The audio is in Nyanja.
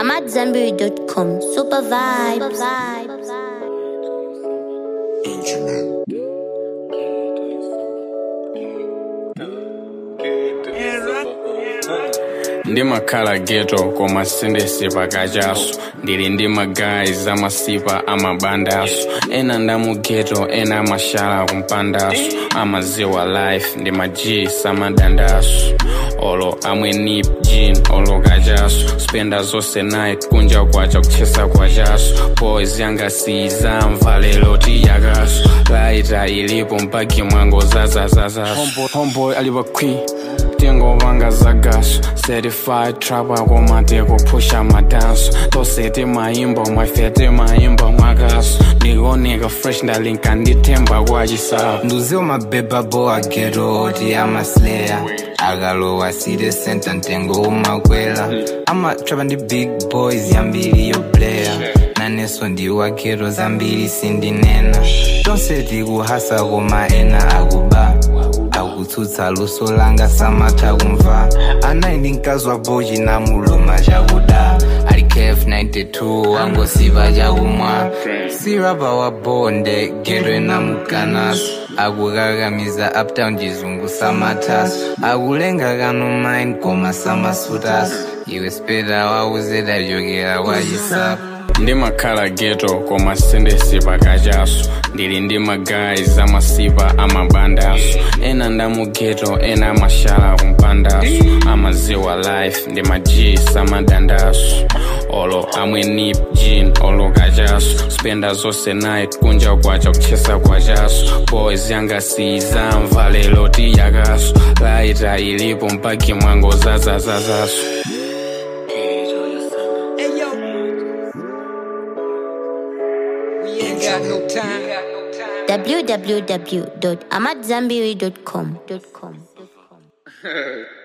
AmadZanbury.com. Super vibes. Ndimakhala ghetto koma sindisipa kachaso ndili ndi magayi amasipa amabandaso ena ndamu ghetto ena amashala kumpandaso amaziwa life ndi maji samadandaso olo amwe nip jean olo kachaso spenda zonse night kunja kwacha kuchesa kwachaso boys yanga sizamva lelo tiyakaso laita ilipo mpaki mwango zazazazaso homeboy alipa queen tengo vanga zagaso certified trapper komateko pusha madanso tosete maimbo mwafete maimbo mwakaso ndioneka fresh ndalinka nditemba kwachisapo nduziwo mabeba boa ghetto oti amaslayer akalowa city center ntengo umakwela amatrapa ndi big boys yambiri yo player naneso ndiwa ghetto zambiri sindinena tonse tikuhasa koma ena akuba akutsutsa luso langa samatha kumva anayi nkazwa boji namuluma chakuda ali kf 92 wangosiva chakumwa sirapa wa bonde ghetto enamukanaso akukakamiza uptown chizungu samathaso akulenga kano mine koma samasutaso iwe speda wauzeda jokera wachisapo ndimakhala ghetto koma sindisipa kachaso ndili ndi magayi amasipa amabandaso ena ndamu ghetto ena amashala kumpandaso amaziwa life ndi maji samadandaso olo amwe nip jean olo kachaso spenda zonse night kunja kwacha kuchesa kwachaso boys yanga sizamva lelo tiyakaso laita ilipo mpaki mwango zazazazaso www.amadzanbury.com.